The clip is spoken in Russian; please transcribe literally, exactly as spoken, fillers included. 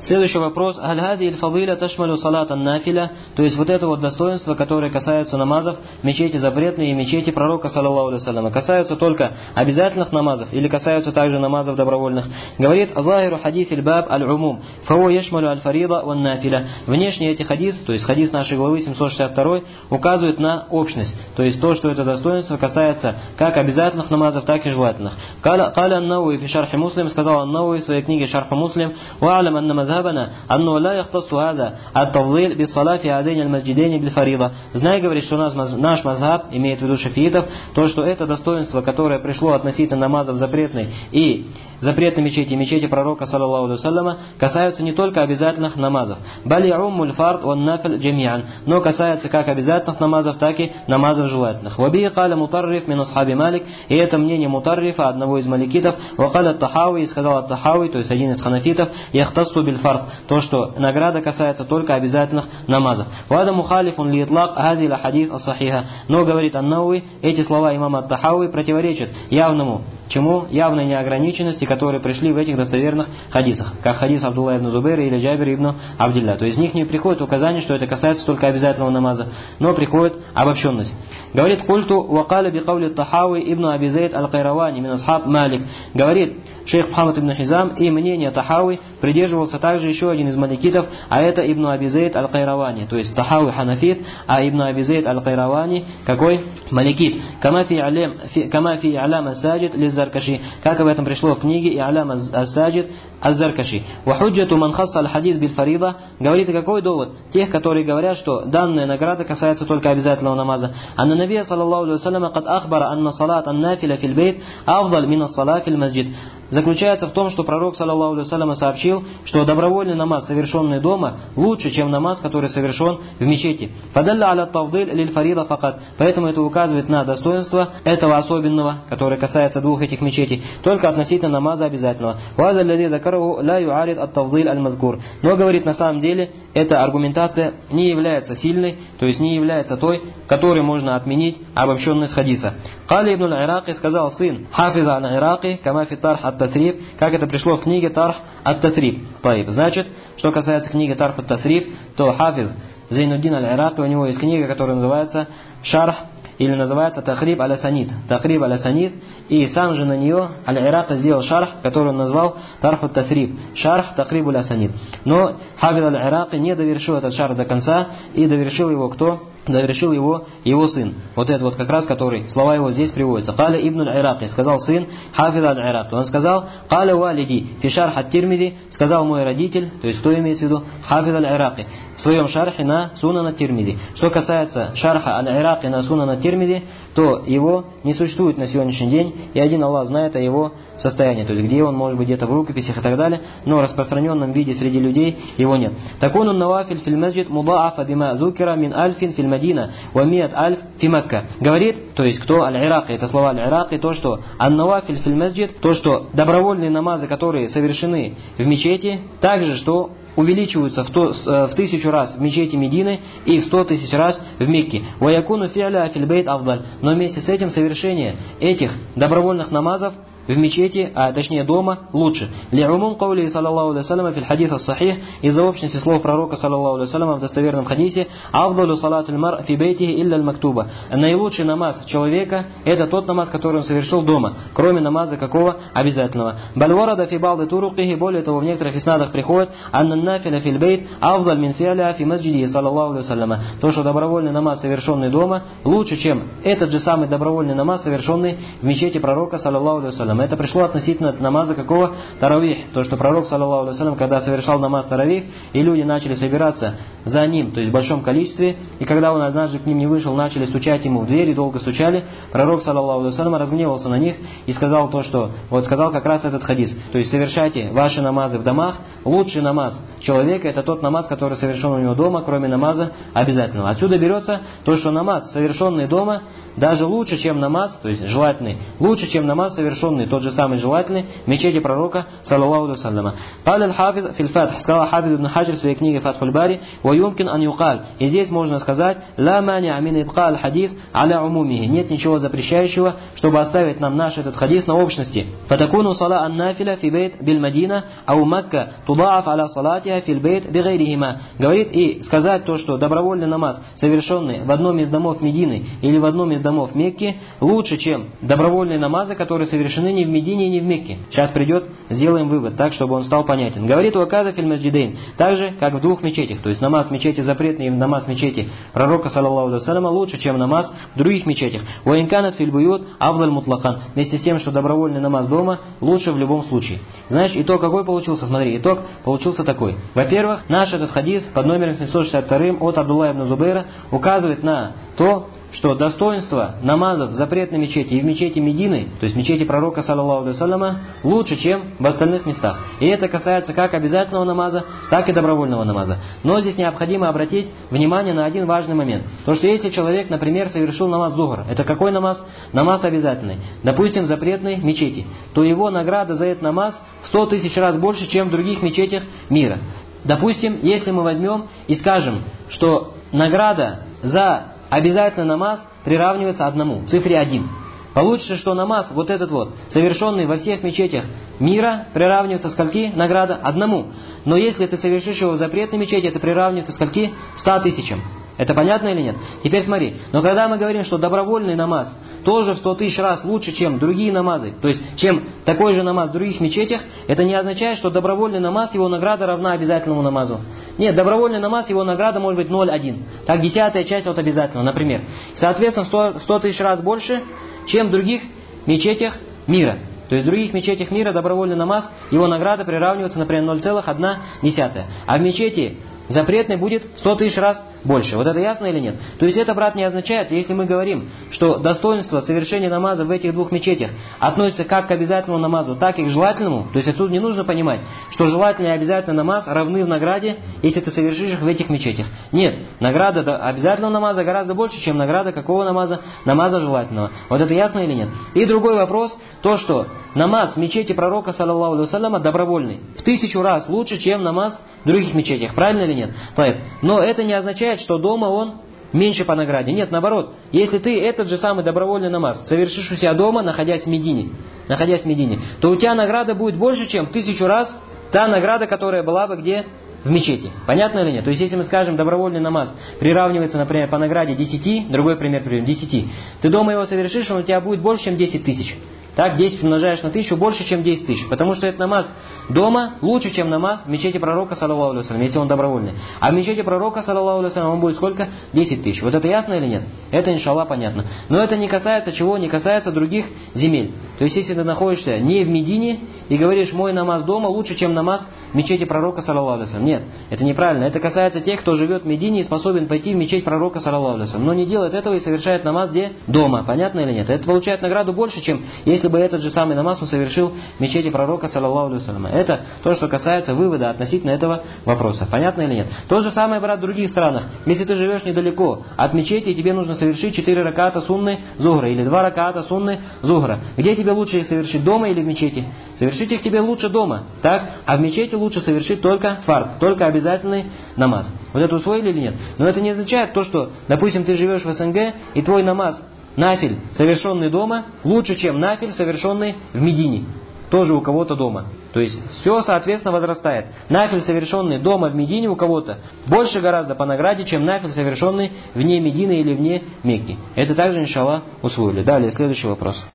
Следующий вопрос. Аль-хади иль-фадиля ташмалю салат ан-нафиля, то есть вот это вот достоинство, которое касается намазов, мечети запретные и мечети пророка, саллаллаху алейхи ва саллям, касаются только обязательных намазов или касаются также намазов добровольных. Говорит Азахиру хадис иль-баб аль-умум, фаво яшмалю аль-фарида ван-нафиля. Внешне эти хадис, то есть хадис нашей главы семьсот шестьдесят два, указывает на общность, то есть то, что это достоинство касается как обязательных намазов, так и желательных. Каля ан-Науи фи шархи Муслим, сказал ан-Науи в своей книге Шарх Муслим, وأعلم أن مذهبنا أنه لا يختص هذا التفضيل بالصلاة في هذين المسجدين بالفريضة. Знай, говорит, что у нас, наш мазхаб, имеет в виду шафиитов, то, что это достоинство, которое пришло относительно намазов запретной и запретной мечети, мечети пророка, саллаллаху алейхи ва салляма, касаются не только обязательных намазов, бали уммуль фард ван нафиль джамиан, но касается как обязательных намазов, так и намазов желательных. Ваби каля мутарриф мин асхаби Малик, и это мнение мутаррифа, одного из маликитов, вакаля ат-Тахауи, и сказал ат-Тахауи, то есть один из ханафитов, яхтассу биль фард, то, что награда касается только обязательных намазов. Вада мухалифун ли итлак хади ла хадис ас-сахиха, но, говорит ан-Науи, эти слова имама ат-Тахауи противоречат явному, чему? Явной неограниченности, которые пришли в этих достоверных хадисах, как хадис Абдулла ибн Зубейра или Джабир ибн Абдилля. То есть из них не приходит указание, что это касается только обязательного намаза, но приходит обобщенность. Говорит культу вакаля бикаули Тахауи ибн Аби Зейд аль-Кайравани мин асхаб Малик. Говорит шейх Мухаммад ибн Хизам, и мнение Тахауи придерживался также еще один из маликитов, а это ибн Аби Зейд аль-Кайравани. То есть Тахауи ханафит, а ибн Аби Зейд аль-Кайравани какой? Маликит. Кама фи алям ас-саджид лиз-Заркаши. Как об этом пришло в книге и алям ас-саджид аз-Заркаши. Ва худжату ман хасса аль-хадис биль-фарида. Говорит, какой довод? Тех, которые говорят, что данная награда касается только обязательного намаза. Анна Набия саллаллаху алейхи ва саллям кад ахбара анна салат ан-нафиля фил бейт афдаль мин ас-салат фил масджид. Заключается в том, что пророк, саллаллаху алейхи ва саллям, сообщил, что добровольный намаз, совершенный дома, лучше, чем намаз, который совершен в мечети. Фадалля аля тавдиль лиль фарида факат. Поэтому это указывает на достоинство этого особенного, которое касается двух этих мечетей, только относительно намаза обязательного. Ваза лади дакараху ла юарид ат тавдиль аль-мазкур. Но, говорит, на самом деле, эта аргументация не является сильной, то есть не является той, которой можно отменить обобщенность хадиса. Кали ибн аль-Ираки, сказал сын хафиза аль-Ираки, кама фи тарх ат-Татриб, как это пришло в книге Тарх ат-Татриб. Значит, что касается книги Тарх ат-Татриб, то хафиз Зайнуддин аль-Ираки, у него есть книга, которая называется Шарх, или называется Тахриб аля-Санид. Тахриб аля-Санид, и сам же на нее аль-Ираки сделал шарх, который он назвал Тарх ат-Татриб. Шарх Тахриб аля-Санид. Но хафиз аль-Ираки не довершил этот шарх до конца, и довершил его кто? Довершил его его сын. Вот это вот как раз, который, слова его здесь приводятся. Каля ибн аль-Ираки, сказал сын хафиз аль-Ираки. Он сказал, каля валиди фи шарх ат-Тирмиди, сказал мой родитель, то есть кто имеется в виду? Хафиз аль-Ираки. В своем шархе на Сунан ат-Тирмиди. Что касается шарха аль-Ираки на Сунан ат-Тирмиди, то его не существует на сегодняшний день, и один Аллах знает о его состоянии, то есть где он, может быть, где-то в рукописях и так далее, но в распространенном виде среди людей его нет. Такуну навафиль филь масджид мудаафа бима зукира мин альфин филь Мадина, ва миат альф фи Макка. Говорит, то есть кто? Аль-Ираки, это слова Аль-Ираки, то, что ан-навафиль филь масджид, то, что добровольные намазы, которые совершены в мечети, также, что увеличиваются в, то, в тысячу раз в мечети Медины и в сто тысяч раз в Мекке. وَيَكُونُ فِعْلَهَا فِي الْبَيْتِ أَفْضَلُ. Но вместе с этим совершение этих добровольных намазов в мечети, а точнее дома, лучше. Ли'умум каули саллаллаху алейхи ва саллям фил хадис ас-сахих, из-за общности слов пророка саллаллаху алейхи ва саллям в достоверном хадисе, афдалу салатуль мар фи бейтихи илля аль-мактуба. Наилучший намаз человека это тот намаз, который он совершил дома, кроме намаза какого? Обязательного. Баль варада фи ба'ди турукихи, более того, в некоторых иснадах приходит анна нафиля фил бейт афдаль мин фи'ля фи масджиди саллаллаху алейхи ва саллям. То, что добровольный намаз, совершенный дома, лучше, чем этот же самый добровольный намаз, совершенный в мечети пророка саллаллаху алейхи ва саллям. Это пришло относительно намаза какого? Таравих. То, что пророк, саллаллаху алейхи ва саллям, когда совершал намаз таравих, и люди начали собираться за ним, то есть в большом количестве, и когда он однажды к ним не вышел, начали стучать ему в дверь, и долго стучали, пророк, саллаллаху алейхи ва саллям, разгневался на них и сказал то, что, вот сказал как раз этот хадис, то есть совершайте ваши намазы в домах, лучший намаз человека это тот намаз, который совершен у него дома, кроме намаза обязательного. Отсюда берется то, что намаз, совершенный дома, даже лучше, чем намаз, то есть желательный, лучше, чем намаз, совершенный, тот же самый желательный, в мечети пророка, саллаллаху алейхи ва саллям. Каля аль-Хафиз фил Фатх, сказал Хафиз ибн Хаджар в своей книге Фатхуль Бари, ва юмкин ан юкаль, и здесь можно сказать, ла мани амин ибка аль-хадис аля умумихи, нет ничего запрещающего, чтобы оставить нам наш этот хадис на общности. Фатакуну сала ан-нафиля фи бейт биль Мадина, ау Макка, тудаав аля салати салатиа филь бейт бигайрихима. Говорит, и сказать то, что добровольный намаз, совершенный в одном из домов Медины или в одном из домов Мекки, лучше, чем добровольные намазы, которые совершены не в Медине и не в Мекке. Сейчас придет, сделаем вывод так, чтобы он стал понятен. Говорит уаказа филь масджидейн, так же, как в двух мечетях. То есть намаз в мечети запретный и намаз в мечети пророка, саллаллаху алейхи вассаляма, лучше, чем намаз в других мечетях. Уаинканат филь буют афдаль мутлакан. Вместе с тем, что добровольный намаз дома лучше в любом случае. Знаешь, итог какой получился? Смотри, итог получился такой. Во-первых, наш этот хадис под номером семьсот шестьдесят два от Абдулла ибн Зубейра указывает на то, что достоинство намазов в запретной мечети и в мечети Медины, то есть мечети пророка, саллаллаху алейхи вассаляма, лучше, чем в остальных местах. И это касается как обязательного намаза, так и добровольного намаза. Но здесь необходимо обратить внимание на один важный момент. То, что если человек, например, совершил намаз зухр, это какой намаз? Намаз обязательный. Допустим, в запретной мечети, то его награда за этот намаз в сто тысяч раз больше, чем в других мечетях мира. Допустим, если мы возьмем и скажем, что награда за обязательный намаз приравнивается одному, цифре один. Получится, что намаз, вот этот вот, совершенный во всех мечетях мира, приравнивается скольки? Награда одному. Но если ты совершишь его в запретной мечети, это приравнивается скольки? Ста тысячам. Это понятно или нет? Теперь смотри. Но когда мы говорим, что добровольный намаз тоже в сто тысяч раз лучше, чем другие намазы, то есть, чем такой же намаз в других мечетях, это не означает, что добровольный намаз, его награда равна обязательному намазу. Нет, добровольный намаз, его награда может быть ноль целых одна десятая. Так, десятая часть от обязательного, например. Соответственно, в сто тысяч раз больше, чем в других мечетях мира. То есть в других мечетях мира добровольный намаз, его награда приравнивается, например, ноль целых одна десятая. А в мечети запретный будет в сто тысяч раз больше. Вот это ясно или нет? То есть это, брат, не означает, если мы говорим, что достоинство совершения намаза в этих двух мечетях относится как к обязательному намазу, так и к желательному. То есть отсюда не нужно понимать, что желательный и обязательный намаз равны в награде, если ты совершишь их в этих мечетях. Нет, награда обязательного намаза гораздо больше, чем награда какого намаза? Намаза желательного. Вот это ясно или нет? И другой вопрос, то что намаз в мечети пророка, саллаллаху алейхи вассаляма, добровольный, в тысячу раз лучше, чем намаз в других мечетях. Правильно или нет? Нет. Но это не означает, что дома он меньше по награде. Нет, наоборот. Если ты этот же самый добровольный намаз совершишь у себя дома, находясь в Медине, находясь в Медине, то у тебя награда будет больше, чем в тысячу раз та награда, которая была бы где? В мечети. Понятно или нет? То есть, если мы скажем, добровольный намаз приравнивается, например, по награде десяти, другой пример приведем, десяти, ты дома его совершишь, он у тебя будет больше, чем десять тысяч. Так, десять умножаешь на тысячу, больше, чем десять тысяч. Потому что этот намаз дома лучше, чем намаз в мечети пророка, саллаллаху алейхи вассалям, если он добровольный. А в мечети пророка, саллаллаху алейхи вассалям, он будет сколько? десять тысяч. Вот это ясно или нет? Это, иншаллах, понятно. Но это не касается чего? Не касается других земель. То есть, если ты находишься не в Медине и говоришь, мой намаз дома лучше, чем намаз в мечети пророка, саллаллаху алейхи вассалям. Нет, это неправильно. Это касается тех, кто живет в Медине и способен пойти в мечеть пророка, саллаллаху алейхи вассалям, но не делает этого и совершает намаз где? Дома. Понятно или нет? Это получает награду больше, чем если бы этот же самый намаз он совершил в мечети пророка, саллаллаху алейхи вассалям. Это то, что касается вывода относительно этого вопроса. Понятно или нет? То же самое, брат, в других странах. Если ты живешь недалеко от мечети, и тебе нужно совершить четыре раката сунны зухра или два раката сунны зухра. Где тебе лучше их совершить, дома или в мечети? Совершить их тебе лучше дома. Так? А в мечети лучше совершить только фард, только обязательный намаз. Вот это усвоили или нет? Но это не означает то, что, допустим, ты живешь в СНГ, и твой намаз нафиль, совершенный дома, лучше, чем нафиль, совершенный в Медине. Тоже у кого-то дома. То есть, все, соответственно, возрастает. Нафиль, совершенный дома в Медине у кого-то, больше гораздо по награде, чем нафиль, совершенный вне Медины или вне Мекки. Это также, иншаллах, усвоили. Далее, следующий вопрос.